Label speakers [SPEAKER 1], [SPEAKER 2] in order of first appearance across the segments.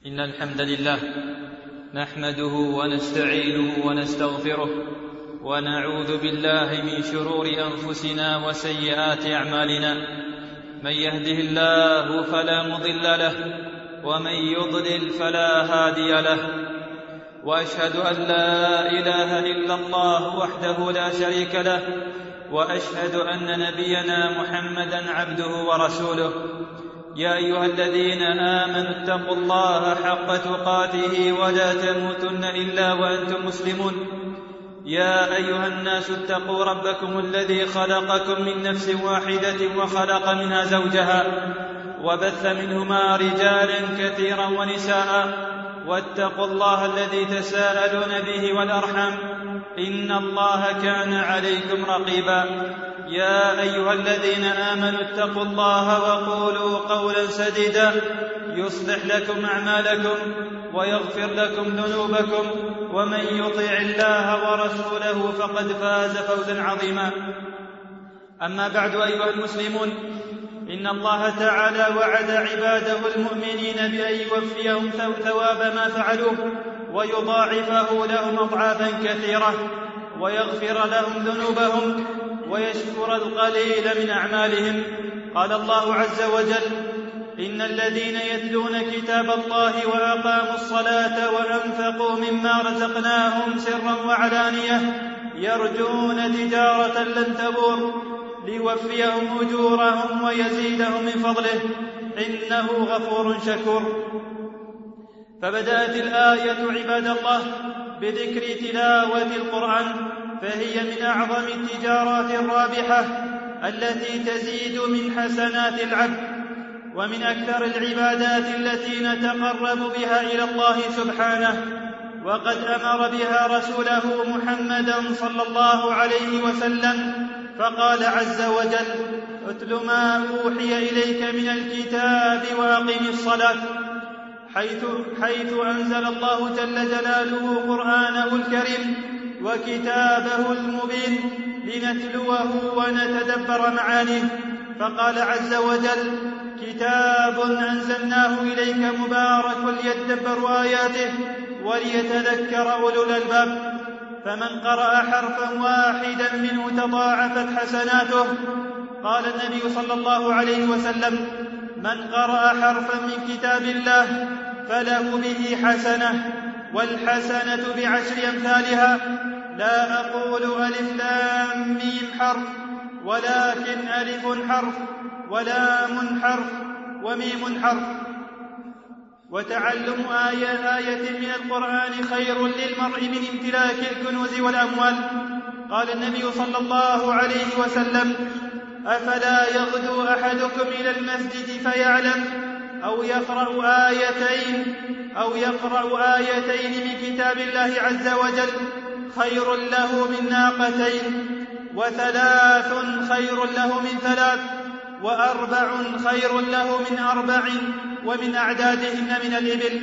[SPEAKER 1] إن الحمد لله نحمده ونستعينه ونستغفره ونعوذ بالله من شرور أنفسنا وسيئات أعمالنا. من يهده الله فلا مضل له ومن يضلل فلا هادي له، وأشهد أن لا إله إلا الله وحده لا شريك له، وأشهد أن نبينا محمدا عبده ورسوله. يا أيها الذين آمنوا اتقوا الله حق تقاته ولا تموتن إلا وأنتم مسلمون. يا أيها الناس اتقوا ربكم الذي خلقكم من نفس واحدة وخلق منها زوجها وبث منهما رجالا كثيرا ونساء، واتقوا الله الذي تساءلون به والأرحام إن الله كان عليكم رقيبا. يا أيها الذين آمنوا اتقوا الله وقولوا قولا سديدا يصلح لكم أعمالكم ويغفر لكم ذنوبكم، ومن يطع الله ورسوله فقد فاز فوزا عظيما. أما بعد أيها المسلمون، إن الله تعالى وعد عباده المؤمنين بأن يوفيهم ثواب ما فعلوه ويضاعفه لهم أضعافا كثيرة ويغفر لهم ذنوبهم ويشكر القليل من أعمالهم. قال الله عز وجل: إن الذين يتلون كتاب الله وأقاموا الصلاة وأنفقوا مما رزقناهم سرا وعلانية يرجون تجارة لن تبور ليوفيهم أجورهم ويزيدهم من فضله إنه غفور شكور. فبدأت الآية عباد الله بذكر تلاوة القرآن، فهي من أعظم التجارات الرابحة التي تزيد من حسنات العبد، ومن أكثر العبادات التي نتقرب بها إلى الله سبحانه، وقد أمر بها رسوله محمدا صلى الله عليه وسلم، فقال عز وجل: اتل ما أوحي إليك من الكتاب وأقم الصلاة، حيث أنزل الله جل جلاله قرآنه الكريم وكتابه المبين لنتلوه ونتدبر معانيه. فقال عز وجل: كتاب أنزلناه إليك مبارك ليدبروا آياته وليتذكر أولو الألباب. فمن قرأ حرفا واحدا منه تضاعفت حسناته. قال النبي صلى الله عليه وسلم: من قرأ حرفا من كتاب الله فله به حسنة، والحسنة بعشر أمثالها. لا أقول ألف لام ميم حرف، ولكن ألف حرف ولام حرف وميم حرف. وتعلم آية من القرآن خير للمرء من امتلاك الكنوز والأموال. قال النبي صلى الله عليه وسلم: أفلا يغدو أحدكم إلى المسجد فيعلم أو يقرأ آيتين من كتاب الله عز وجل خير له من ناقتين، وثلاث خير له من ثلاث، وأربع خير له من أربع ومن أعدادهن من الإبل.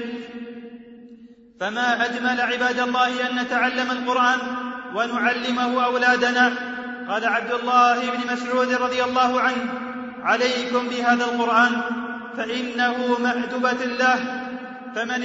[SPEAKER 1] فما أجمل عباد الله أن نتعلم القرآن ونعلمه أولادنا. قال عبد الله بن مسعود رضي الله عنه: عليكم بهذا القرآن فإنه مأدبة الله، فمن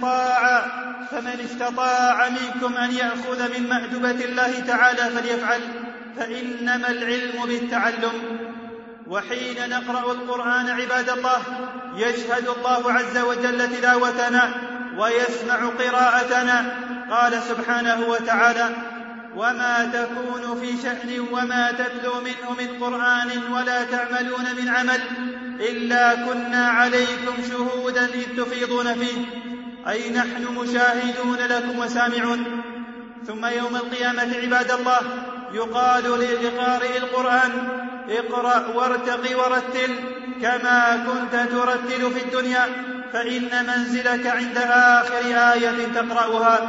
[SPEAKER 1] استطاع منكم أن يأخذ من مأدبة الله تعالى فليفعل، فإنما العلم بالتعلم. وحين نقرأ القرآن عباد الله يشهد الله عز وجل تلاوتنا ويسمع قراءتنا. قال سبحانه وتعالى: وما تكون في شأن وما تتلو منه من قرآن ولا تعملون من عمل إلا كنا عليكم شهودا إذ تفيضون فيه، أي نحن مشاهدون لكم وسامعون. ثم يوم القيامة عباد الله يقال لقارئ القرآن: اقرأ وارتق ورتل كما كنت ترتل في الدنيا، فإن منزلك عند آخر آية تقرأها.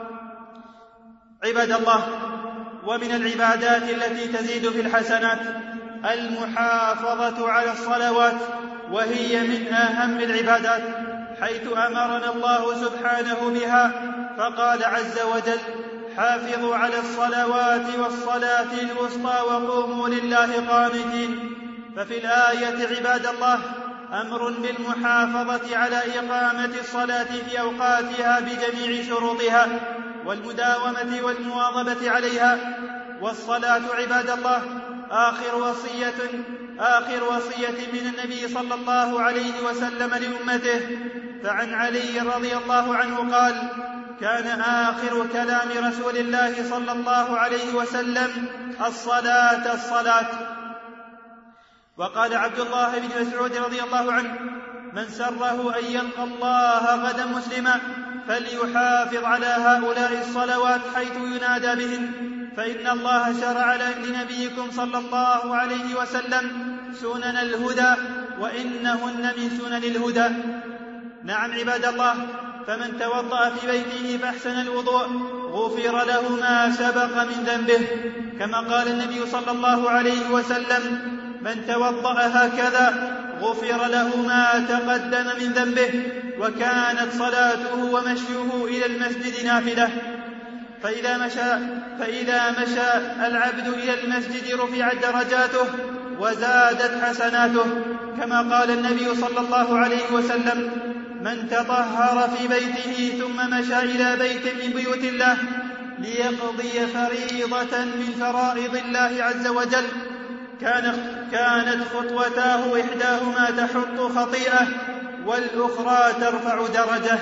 [SPEAKER 1] عباد الله، ومن العبادات التي تزيد في الحسنات المحافظة على الصلوات، وهي من أهم العبادات، حيث أمرنا الله سبحانه بها، فقال عز وجل: حافظوا على الصلوات والصلاة الوسطى وقوموا لله قانتين. ففي الآية عباد الله
[SPEAKER 2] أمر بالمحافظة على إقامة الصلاة في أوقاتها بجميع شروطها والمداومة والمواظبة عليها. والصلاة عباد الله آخر وصية من النبي صلى الله عليه وسلم لأمته. فعن علي رضي الله عنه قال: كان آخر كلام رسول الله صلى الله عليه وسلم: الصلاة الصلاة. وقال عبد الله بن مسعود رضي الله عنه: من سره أن يلقى الله غدا مسلما فليحافظ على هؤلاء الصلوات حيث ينادى بهن، فإن الله شرع لنبيكم صلى الله عليه وسلم سنن الهدى وإنهن من سنن الهدى. نعم عباد الله، فمن توضأ في بيته فأحسن الوضوء غفر له ما سبق من ذنبه، كما قال النبي صلى الله عليه وسلم: من توضأ هكذا غفر له ما تقدم من ذنبه. وكانت صلاته ومشيه إلى المسجد نافلة، فإذا مشى العبد إلى المسجد رفعت درجاته وزادت حسناته، كما قال النبي صلى الله عليه وسلم: من تطهر في بيته ثم مشى إلى بيت من بيوت الله ليقضي فريضة من فرائض الله عز وجل كانت خطوتاه إحداهما تحط خطيئة والأخرى ترفع درجة.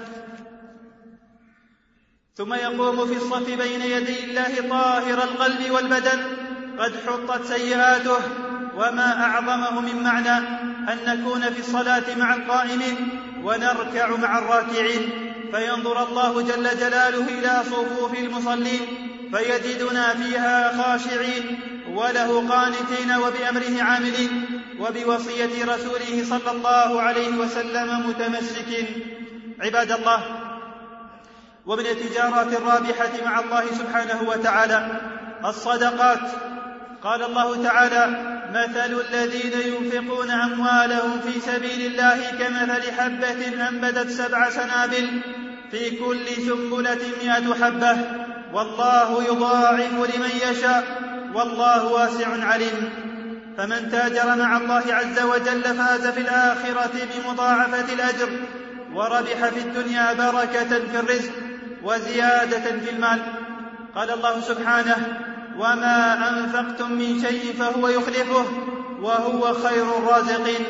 [SPEAKER 2] ثم يقوم في الصف بين يدي الله طاهر القلب والبدن قد حطت سيئاته. وما أعظمه من معنى أن نكون في الصلاة مع القائمين ونركع مع الراكعين، فينظر الله جل جلاله إلى صفوف المصلين فيجدنا فيها خاشعين وله قانتين وبأمره عاملين وبوصية رسوله صلى الله عليه وسلم متمسكين. عباد الله، ومن التجارات الرابحة مع الله سبحانه وتعالى الصدقات. قال الله تعالى: مثل الذين ينفقون أموالهم في سبيل الله كمثل حبة أنبتت 7 سنابل في كل سنبلة 100 حبة والله يضاعف لمن يشاء والله واسع عليم. فمن تاجر مع الله عز وجل فاز في الآخرة بمضاعفة الأجر وربح في الدنيا بركة في الرزق وزيادة في المال. قال الله سبحانه: وما أنفقتم من شيء فهو يخلفه وهو خير الرازقين.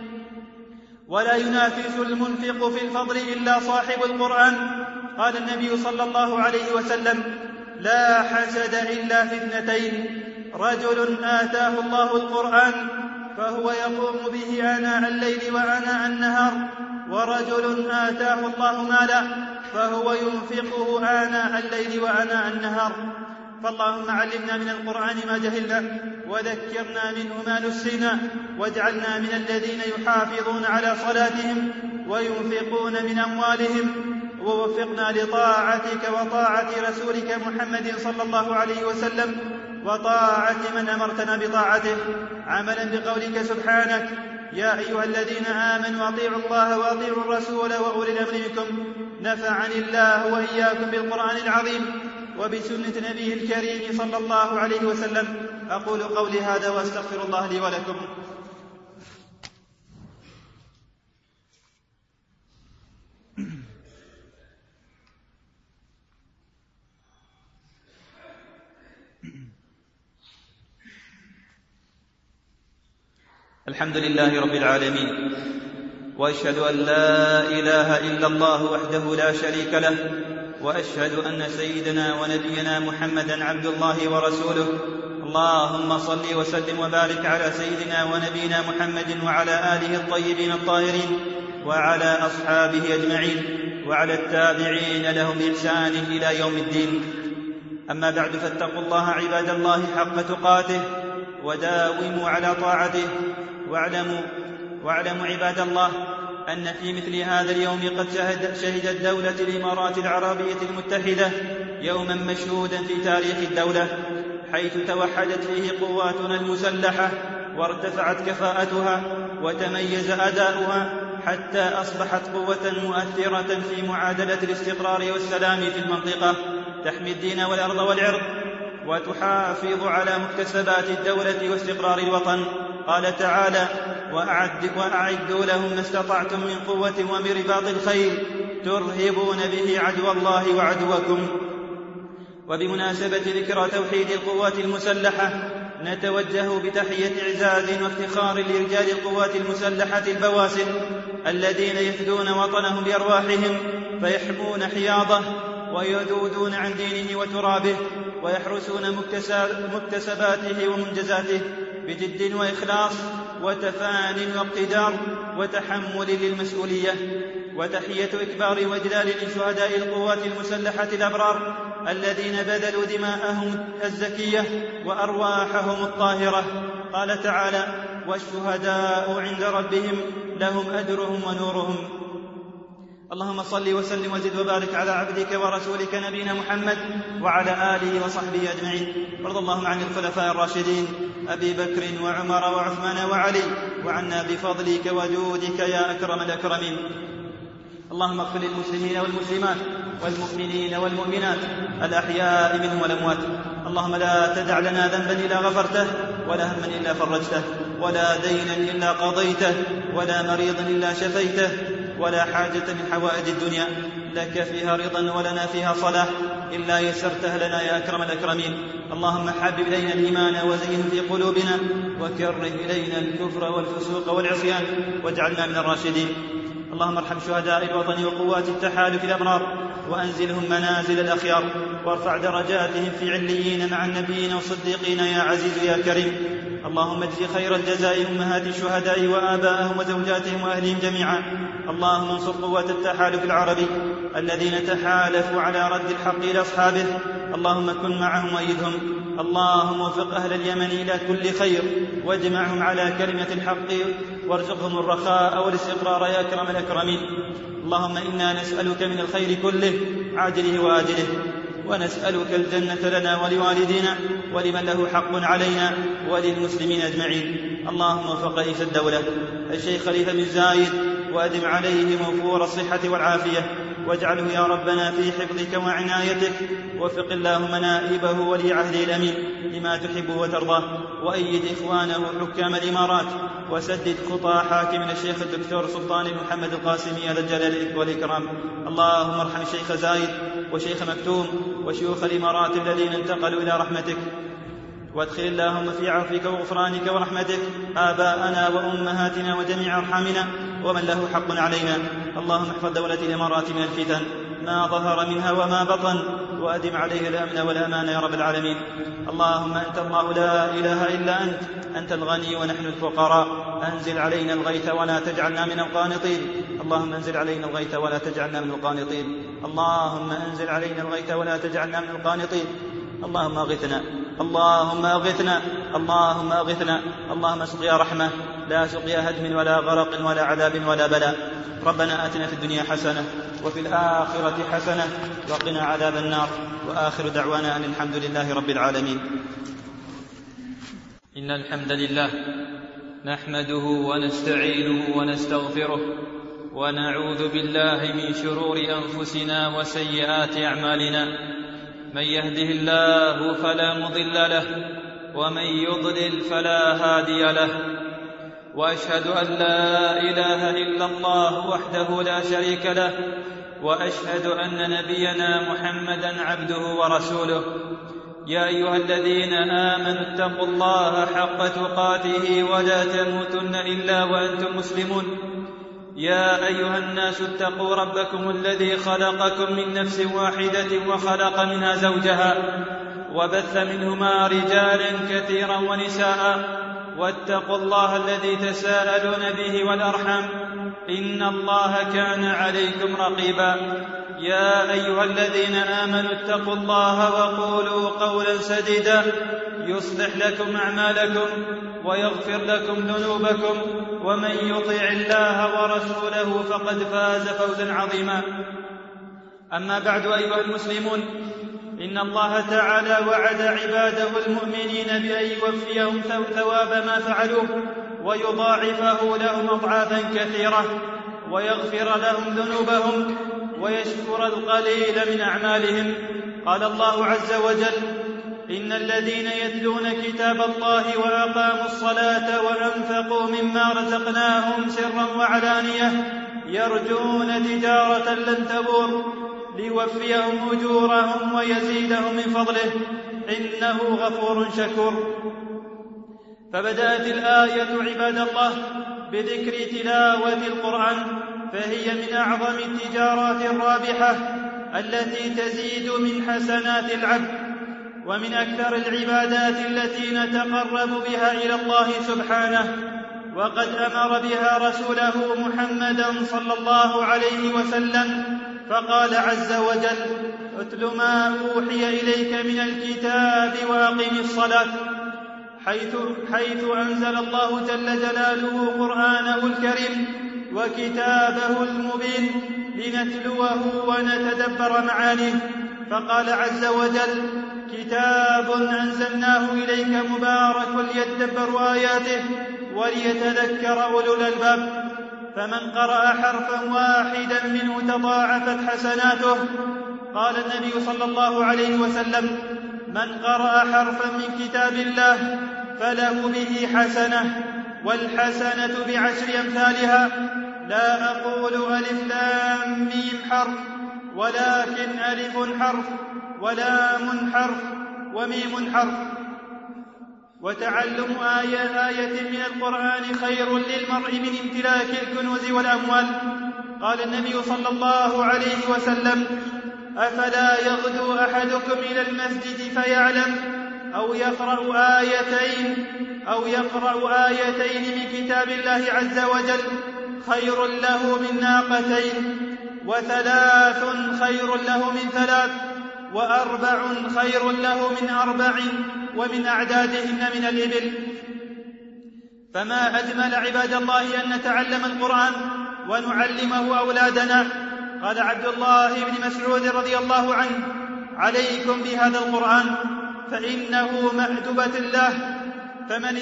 [SPEAKER 2] ولا ينافس المنفق في الفضل إلا صاحب القرآن. قال النبي صلى الله عليه وسلم: لا حسد إلا في 2: رجل آتاه الله القرآن فهو يقوم به آناء الليل وآناء النهار، ورجل آتاه الله مالا فهو ينفقه آناء الليل وآناء النهار. فاللهم علمنا من القرآن ما جهلنا وذكرنا منه ما نسينا، واجعلنا من الذين يحافظون على صلاتهم وينفقون من أموالهم، ووفقنا لطاعتك وطاعة رسولك محمد صلى الله عليه وسلم وطاعة من أمرتنا بطاعته، عملا بقولك سبحانك: يا أيها الذين آمنوا أطيعوا الله وأطيعوا الرسول وأولي الأمر منكم. نفعني الله وإياكم بالقرآن العظيم وبسنة نبيه الكريم صلى الله عليه وسلم. أقول قولي هذا وأستغفر الله لي ولكم.
[SPEAKER 1] الحمد لله رب العالمين، وأشهد أن لا إله إلا الله وحده لا شريك له، وأشهد أن سيدنا ونبينا محمدا عبد الله ورسوله. اللهم صل وسلم وبارك على سيدنا ونبينا محمد وعلى آله الطيبين الطاهرين وعلى أصحابه أجمعين وعلى التابعين لهم بإحسان إلى يوم الدين. أما بعد، فاتقوا الله عباد الله حق تقاته وداوموا على طاعته. واعلموا عباد الله أن في مثل هذا اليوم قد شهدت دولة الإمارات العربية المتحدة يوما مشهودا في تاريخ الدولة، حيث توحدت فيه قواتنا المسلحة وارتفعت كفاءتها وتميز أداؤها حتى أصبحت قوة مؤثرة في معادلة الاستقرار والسلام في المنطقة، تحمي الدين والأرض والعرض وتحافظ على مكتسبات الدولة واستقرار الوطن. قال تعالى:
[SPEAKER 2] وأعدوا لهم ما استطعتم من قوة ومن رباط الخيل ترهبون به عدو الله وعدوكم. وبمناسبة ذكرى توحيد القوات المسلحة نتوجه بتحية إعزاز وافتخار لرجال القوات المسلحة البواسل الذين يفدون وطنهم بأرواحهم فيحمون حياضه ويذودون عن دينه وترابه ويحرسون مكتسباته ومنجزاته بجد وإخلاص وتفان واقتدار وتحمل للمسؤولية. وتحية إكبار وإجلال لشهداء القوات المسلحة الأبرار الذين بذلوا دماءهم الزكية وأرواحهم الطاهرة. قال تعالى: والشهداء عند ربهم لهم أجرهم ونورهم. اللهم صل وسلم وزد وبارك على عبدك ورسولك نبينا محمد وعلى آله وصحبه أجمعين. وارض اللهم عن الخلفاء الراشدين أبي بكر وعمر وعثمان وعلي وعنا بفضلك وجودك يا أكرم الأكرمين. اللهم اغفر للمسلمين والمسلمات والمؤمنين والمؤمنات الأحياء منهم والأموات. اللهم لا تدع لنا ذنبا إلا غفرته ولا هما إلا فرجته ولا دينا إلا قضيته ولا مريضا إلا شفيته ولا حاجة من حوائج الدنيا لك فيها رضا ولنا فيها صلاح إلا يسرتها لنا يا أكرم الأكرمين. اللهم حبب إلينا الإيمان وزينه في قلوبنا وكره إلينا الكفر والفسوق والعصيان واجعلنا من الراشدين. اللهم ارحم شهداء الوطن وقوات التحالف الأبرار وأنزلهم منازل الأخيار وارفع درجاتهم في عليين مع النبيين والصديقين يا عزيز يا كريم. اللهم اجزي خير الجزاء أمهات الشهداء وآباءهم وزوجاتهم وأهلهم جميعا. اللهم انصر قوات التحالف العربي الذين تحالفوا على رد الحق إلى أصحابه. اللهم كن معهم وأيدهم. اللهم وفق أهل اليمن إلى كل خير واجمعهم على كلمة الحق وارزقهم الرخاء والاستقرار يا أكرم الأكرمين. اللهم إنا نسألك من الخير كله عاجله وآجله ونسألك الجنة لنا ولوالدينا ولمن له حق علينا وللمسلمين أجمعين. اللهم وفق رئيس الدولة الشيخ خليفة بن زايد وأدم عليه موفور الصحة والعافية واجعله يا ربنا في حفظك وعنايتك. وفق اللهم نائبه ولي عهده الأمين لما تحب وترضاه وأيد إخوانه حكام الإمارات وسدد خطى حاكمنا الشيخ الدكتور سلطان بن محمد القاسمي ذا الجلال والإكرام. اللهم ارحم الشيخ زايد وشيخ مكتوم وشيوخ الإمارات الذين انتقلوا إلى رحمتك وادخل اللهم في عفوك وغفرانك ورحمتك آباءنا وأمهاتنا وجميع أرحامنا ومن له حق علينا. اللهم احفظ دولة الإمارات من الفتن ما ظهر منها وما بطن وأدم عليه الأمن والأمان يا رب العالمين. اللهم أنت الله لا إله إلا أنت الغني ونحن الفقراء. أنزل علينا الغيث ولا تجعلنا من القانطين. اللهم انزل علينا الغيث ولا تجعلنا من القانطين. اللهم انزل علينا الغيث ولا تجعلنا من القانطين. اللهم أغثنا اللهم أغثنا اللهم أغثنا. اللهم سقيا رحمة لا سقيا هدم ولا غرق ولا عذاب ولا بلاء. ربنا آتنا في الدنيا حسنة وفي الآخرة حسنة وقنا عذاب النار. وآخر دعوانا أن الحمد لله رب العالمين.
[SPEAKER 1] إن الحمد لله نحمده ونستعينه ونستغفره ونعوذ بالله من شرور أنفسنا وسيئات أعمالنا. من يهده الله فلا مضل له ومن يضلل فلا هادي له. وأشهد أن لا إله إلا الله وحده لا شريك له وأشهد أن نبينا محمدا عبده ورسوله. يا أيها الذين آمنوا اتقوا الله حق تقاته ولا تموتن إلا وأنتم مسلمون. يا أيها الناس اتقوا ربكم الذي خلقكم من نفس واحدة وخلق منها زوجها وبث منهما رجالا كثيرا ونساء واتقوا الله الذي تساءلون به والأرحام إن الله كان عليكم رقيبا. يا أيها الذين آمنوا اتقوا الله وقولوا قولا سديدا يصلح لكم أعمالكم ويغفر لكم ذنوبكم ومن يطع الله ورسوله فقد فاز فوزا عظيما. أما بعد أيها المسلمون، إن الله تعالى وعد عباده المؤمنين بأن يوفيهم ثواب ما فعلوه ويضاعفه لهم أضعافا كثيرة ويغفر لهم ذنوبهم ويشكر القليل من أعمالهم. قال الله عز وجل:
[SPEAKER 2] إن الذين يتلون كتاب الله وأقاموا الصلاة وأنفقوا مما رزقناهم سرا وعلانية يرجون تجارة لن تبور ليوفيهم أجورهم ويزيدهم من فضله إنه غفور شكور. فبدأت الآية عباد الله بذكر تلاوة القرآن، فهي من أعظم التجارات الرابحة التي تزيد من حسنات العبد، ومن أكثر العبادات التي نتقرب بها إلى الله سبحانه، وقد أمر بها رسوله محمدا صلى الله عليه وسلم، فقال عز وجل: اتل ما أوحي إليك من الكتاب وأقم الصلاة، حيث أنزل الله جل جلاله قرآنه الكريم وكتابه المبين لنتلوه ونتدبر معانيه، فقال عز وجل: كتاب أنزلناه إليك مبارك ليدبروا آياته وليتذكر أولو الألباب. فمن قرأ حرفا واحدا منه تضاعفت حسناته. قال النبي صلى الله عليه وسلم: من قرأ حرفا من كتاب الله فله به حسنة، والحسنة بعشر أمثالها. لا أقول ألف لام ميم حرف، ولكن ألف حرف ولام حرف وميم حرف. وتعلم آية من القرآن خير للمرء من امتلاك الكنوز والأموال. قال النبي صلى الله عليه وسلم: أفلا يغدو أحدكم إلى المسجد فيعلم أو يقرأ آيتين من كتاب الله عز وجل خير له من ناقتين، وثلاث خير له من ثلاث، وأربع خير له من أربع، ومن أعدادهن من الإبل. فما أجمل عباد الله أن نتعلم القرآن ونعلمه أولادنا. قال عبد الله بن مسعود رضي الله عنه: عليكم بهذا القرآن فإنه مأدبة الله، فمن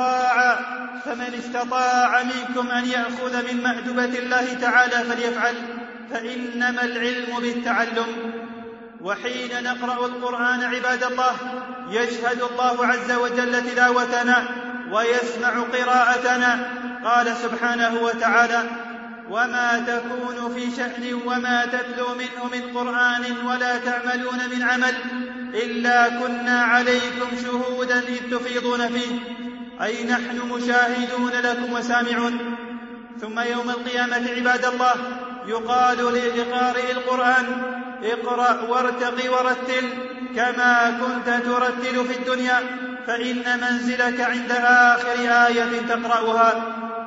[SPEAKER 2] استطاع منكم أن يأخذ من مأدبة الله تعالى فليفعل، فإنما العلم بالتعلم. وحين نقرأ القرآن عباد الله يشهد الله عز وجل تلاوتنا ويسمع قراءتنا. قال سبحانه وتعالى: وما تكون في شأن وما تتلو منه من قرآن ولا تعملون من عمل إلا كنا عليكم شهودا إذ تفيضون فيه، أي نحن مشاهدون لكم وسامعون. ثم يوم القيامة عباد الله يقال لقارئ القرآن: اقرأ وارتق ورتل كما كنت ترتل في الدنيا، فإن منزلك عند آخر آية تقرأها.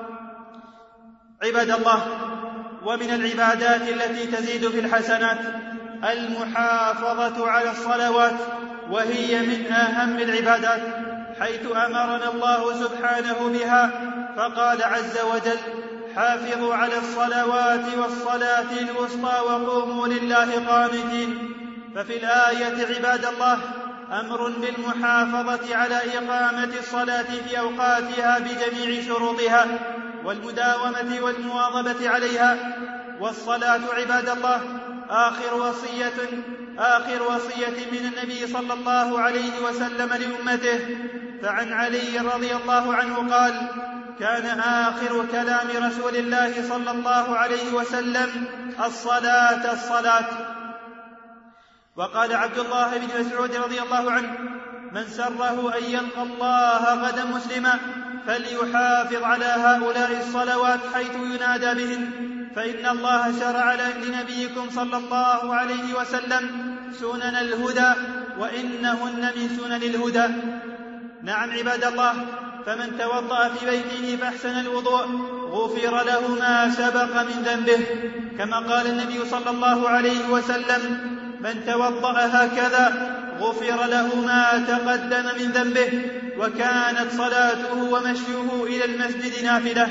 [SPEAKER 2] عباد الله، ومن العبادات التي تزيد في الحسنات المحافظة على الصلوات، وهي من أهم العبادات، حيث أمرنا الله سبحانه بها، فقال عز وجل: حافظوا على الصلوات والصلاة الوسطى وقوموا لله قانتين. ففي الآية عباد الله أمر بالمحافظة على إقامة الصلاة في أوقاتها بجميع شروطها والمداومة والمواظبة عليها. والصلاة عباد الله آخر وصية من النبي صلى الله عليه وسلم لأمته. فعن علي رضي الله عنه قال: كان آخر كلام رسول الله صلى الله عليه وسلم: الصلاة الصلاة. وقال عبد الله بن مسعود رضي الله عنه: من سره أن يلقى الله غدا مسلما فليحافظ على هؤلاء الصلوات حيث ينادى بهن، فإن الله شرع لنبيكم صلى الله عليه وسلم سنن الهدى، وإنهن من سنن الهدى. نعم عباد الله، فمن توضأ في بيته فأحسن الوضوء غفر له ما سبق من ذنبه، كما قال النبي صلى الله عليه وسلم: من توضأ هكذا غفر له ما تقدم من ذنبه، وكانت صلاته ومشيه إلى المسجد نافلة.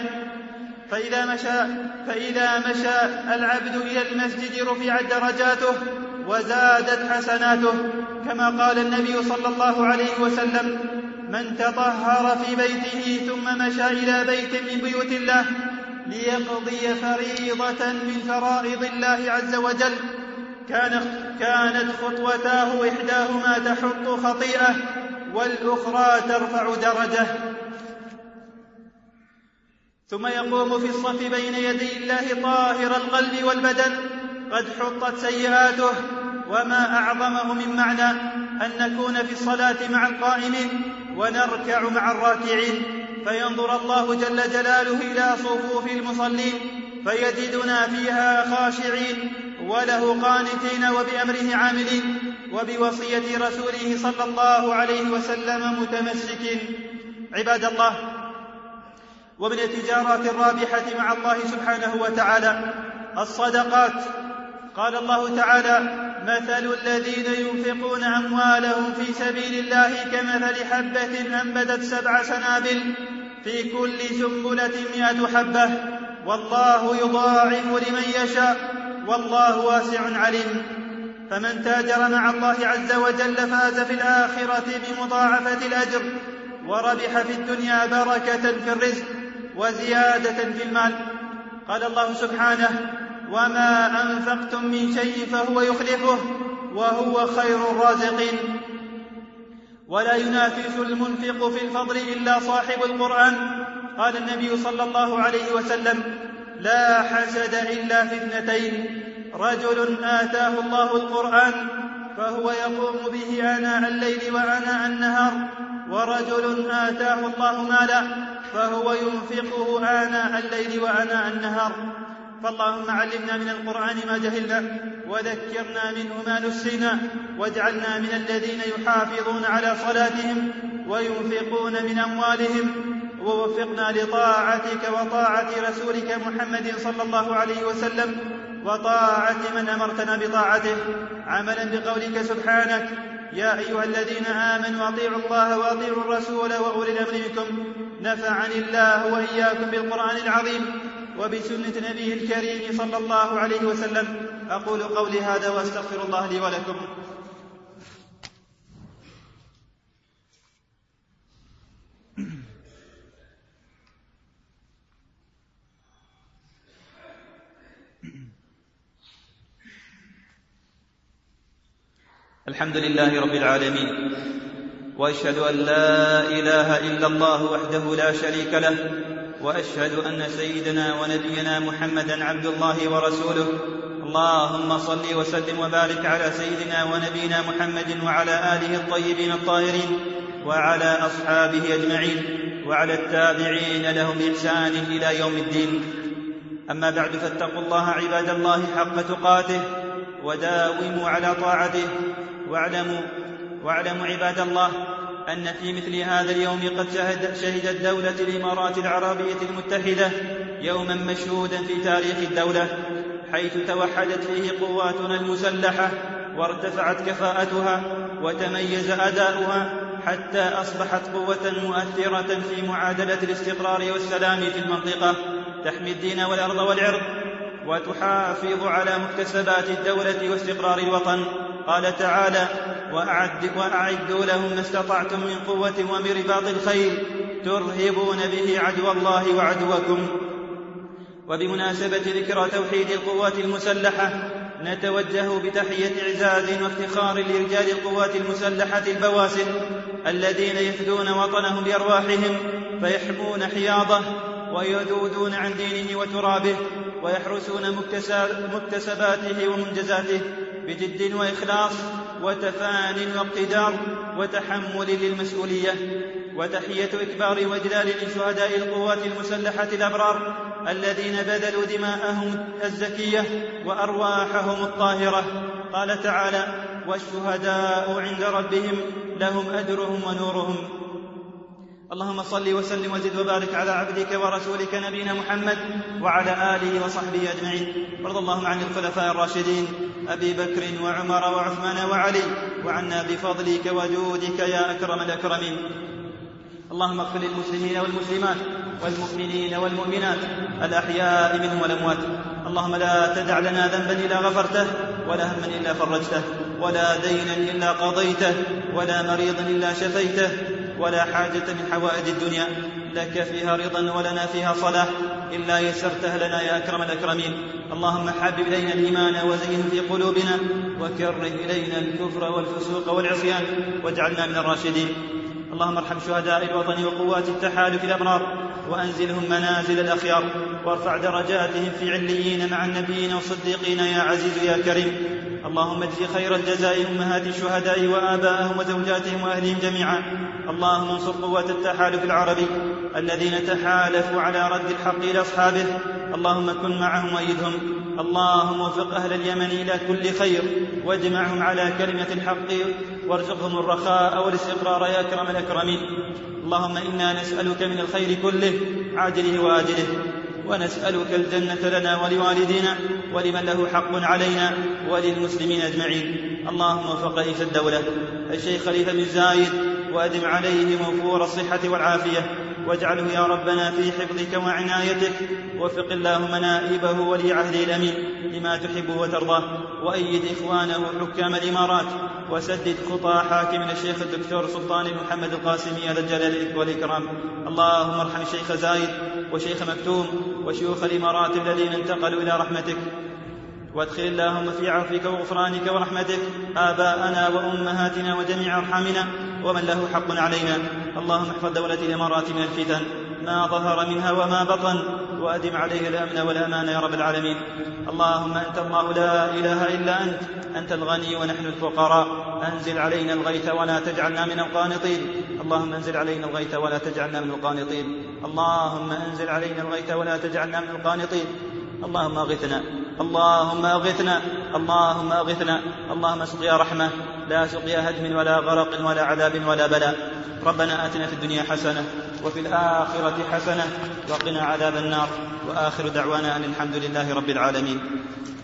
[SPEAKER 2] فإذا مشى العبد إلى المسجد رفعت درجاته وزادت حسناته، كما قال النبي صلى الله عليه وسلم: من تطهر في بيته ثم مشى إلى بيت من بيوت الله ليقضي فريضة من فرائض الله عز وجل كانت خطوتاه إحداهما تحط خطيئة والأخرى ترفع درجة. ثم يقوم في الصف بين يدي الله طاهر القلب والبدن قد حطت سيئاته. وما أعظمه من معنى أن نكون في الصلاة مع القائمين ونركع مع الراكعين، فينظر الله جل جلاله إلى صفوف المصلين فيجدنا فيها خاشعين وله قانتين وبأمره عاملين وبوصية رسوله صلى الله عليه وسلم متمسكين. عباد الله، ومن التجارات الرابحة مع الله سبحانه وتعالى الصدقات. قال الله تعالى: مثل الذين ينفقون أموالهم في سبيل الله كمثل حبة أنبتت 7 سنابل في كل سنبلة 100 حبة والله يضاعف لمن يشاء والله واسع عليم. فمن تاجر مع الله عز وجل فاز في الآخرة بمضاعفة الأجر وربح في الدنيا بركة في الرزق وزيادة في المال. قال الله سبحانه: وما أنفقتم من شيء فهو يخلفه وهو خير الرازقين. ولا ينافس المنفق في الفضل إلا صاحب القرآن. قال النبي صلى الله عليه وسلم: لا حسد إلا في 2: رجل آتاه الله القرآن فهو يقوم به آناء الليل وآناء النهار، ورجل آتاه الله مالا فهو ينفقه آناء الليل وآناء النهار. فاللهم علمنا من القرآن ما جهلنا وذكرنا منه ما نسينا، واجعلنا من الذين يحافظون على صلاتهم وينفقون من أموالهم، ووفقنا لطاعتك وطاعة رسولك محمد صلى الله عليه وسلم وطاعة من أمرتنا بطاعته، عملا بقولك سبحانك: يا أيها الذين آمنوا أطيعوا الله وأطيعوا الرسول وأولي الأمر منكم. نفعني الله وإياكم بالقرآن العظيم وبسنة نبيه الكريم صلى الله عليه وسلم. أقول قولي هذا وأستغفر الله لي ولكم.
[SPEAKER 1] الحمد لله رب العالمين، وأشهد أن لا إله إلا الله وحده لا شريك له، وأشهد أن سيدنا ونبينا محمدا عبد الله ورسوله. اللهم صل وسلم وبارك على سيدنا ونبينا محمد وعلى آله الطيبين الطاهرين وعلى أصحابه أجمعين وعلى التابعين لهم بإحسان إلى يوم الدين. أما بعد، فاتقوا الله عباد الله حق تقاته وداوموا على طاعته. واعلموا عباد الله أن في مثل هذا اليوم قد شهدت دولة الإمارات العربية المتحدة يوما مشهودا في تاريخ الدولة، حيث توحدت فيه قواتنا المسلحة وارتفعت كفاءتها وتميز أداؤها حتى أصبحت قوة مؤثرة في معادلة الاستقرار والسلام في المنطقة، تحمي الدين والأرض والعرض وتحافظ على مكتسبات الدولة واستقرار الوطن. قال تعالى: وأعدوا لهم ما استطعتم من قوة ومن رباط الخيل ترهبون به عدو الله وعدوكم. وبمناسبة ذكرى توحيد القوات المسلحة نتوجه بتحية إعزاز وافتخار لرجال القوات المسلحة البواسل الذين يفدون وطنهم بأرواحهم فيحمون حياضه ويذودون عن دينه وترابه ويحرسون مكتسباته ومنجزاته بجد وإخلاص وتفان واقتدار وتحمل للمسؤولية. وتحية إكبار وإجلال لشهداء القوات المسلحة الأبرار الذين بذلوا دماءهم الزكية وأرواحهم الطاهرة. قال تعالى: والشهداء عند ربهم لهم أجرهم ونورهم. اللهم صل وسلم وزد وبارك على عبدك ورسولك نبينا محمد وعلى آله وصحبه أجمعين. وارض اللهم عن الخلفاء الراشدين أبي بكر وعمر وعثمان وعلي، وعنا بفضلك وجودك يا أكرم الأكرمين. اللهم اغفر للمسلمين والمسلمات والمؤمنين والمؤمنات الأحياء منهم والأموات. اللهم لا تدع لنا ذنبا إلا غفرته، ولا هما إلا فرجته، ولا دينا إلا قضيته، ولا مريضا إلا شفيته، ولا حاجة من حوائج الدنيا لك فيها رضا ولنا فيها صلاح
[SPEAKER 2] إلا يسرته لنا يا أكرم الأكرمين. اللهم حبب إلينا الإيمان وزينه في قلوبنا وكره إلينا الكفر والفسوق والعصيان واجعلنا من الراشدين. اللهم ارحم شهداء الوطن وقوات التحالف الأبرار وأنزلهم منازل الأخيار وارفع درجاتهم في عليين مع النبيين والصديقين يا عزيز يا كريم. اللهم اجزي خير الجزاء أمهات الشهداء وآباءهم وزوجاتهم وأهلهم جميعا. اللهم انصر قوات التحالف العربي الذين تحالفوا على رد الحق إلى أصحابه. اللهم كن معهم وأيدهم. اللهم وفق أهل اليمن إلى كل خير واجمعهم على كلمة الحق وارزقهم الرخاء والاستقرار يا أكرم الأكرمين. اللهم إنا نسألك من الخير كله عاجله وآجله، ونسألك الجنة لنا ولوالدينا ولمن له حق علينا وللمسلمين أجمعين. اللهم وفق رئيس الدولة الشيخ خليفة بن زايد وأدم عليه موفور الصحة والعافية، واجعله يا ربنا في حفظك وعنايتك. وفق اللهم نائبه ولي عهده الأمين لما تحبه وترضاه، وأيد إخوانه حكام الإمارات، وسدد خطى حاكمنا الشيخ الدكتور سلطان بن محمد القاسمي ذا الجلال والإكرام. اللهم ارحم الشيخ زايد وشيخ مكتوم وشيوخ الإمارات الذين انتقلوا إلى رحمتك، وادخل اللهم في عفوك وغفرانك ورحمتك آباءنا وأمهاتنا وجميع أرحامنا ومن له حق علينا. اللهم احفظ دولة الإمارات من الفتن ما ظهر منها وما بطن، وأدم عليها الأمن والأمان يا رب العالمين. اللهم أنت الله لا إله إلا أنت الغني ونحن الفقراء. أنزل علينا الغيث ولا تجعلنا من القانطين. اللهم انزل علينا الغيث ولا تجعلنا من القانطين. اللهم انزل علينا الغيث ولا تجعلنا من القانطين. اللهم أغثنا اللهم أغثنا اللهم أغثنا. اللهم سقيا رحمة لا سقيا هدم ولا غرق ولا عذاب ولا بلاء. ربنا آتنا في الدنيا حسنة وفي الآخرة حسنة وقنا عذاب النار. وآخر دعوانا أن الحمد لله رب العالمين.